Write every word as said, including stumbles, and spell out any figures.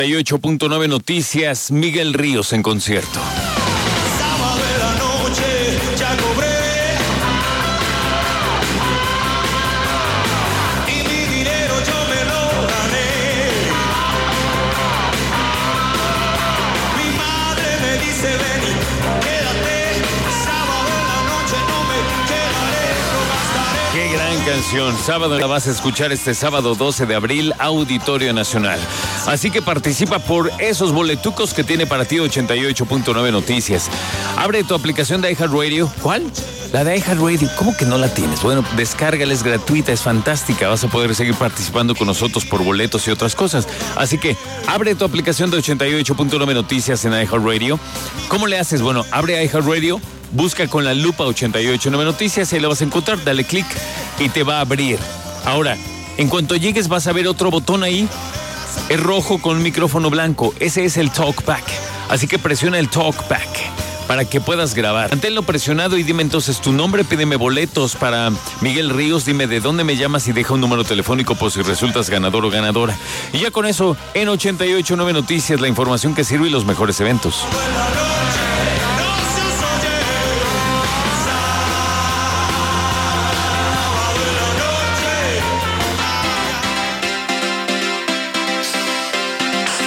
ochenta y ocho punto nueve Noticias, Miguel Ríos en concierto. Sábado de la noche, ya cobré. Y mi dinero yo me lo gané. Mi madre me dice, ven, quédate. Sábado de la noche no me quedaré, lo gastaré. Qué gran canción. Sábado la vas a escuchar este sábado doce de abril, Auditorio Nacional. Así que participa por esos boletucos que tiene para ti ochenta y ocho punto nueve Noticias. Abre tu aplicación de iHeartRadio. ¿Cuál? La de iHeartRadio. ¿Cómo que no la tienes? Bueno, descárgala, es gratuita, es fantástica. Vas a poder seguir participando con nosotros por boletos y otras cosas. Así que abre tu aplicación de ochenta y ocho punto nueve Noticias en iHeartRadio. ¿Cómo le haces? Bueno, abre iHeartRadio, busca con la lupa ochenta y ocho punto nueve Noticias y ahí la vas a encontrar. Dale clic y te va a abrir. Ahora, en cuanto llegues vas a ver otro botón ahí. Es rojo con micrófono blanco. Ese es el TalkBack. Así que presiona el TalkBack para que puedas grabar. Manténlo presionado y dime entonces tu nombre, pídeme boletos para Miguel Ríos, dime de dónde me llamas y deja un número telefónico por si resultas ganador o ganadora. Y ya con eso, en ochenta y ocho punto nueve Noticias, la información que sirve y los mejores eventos.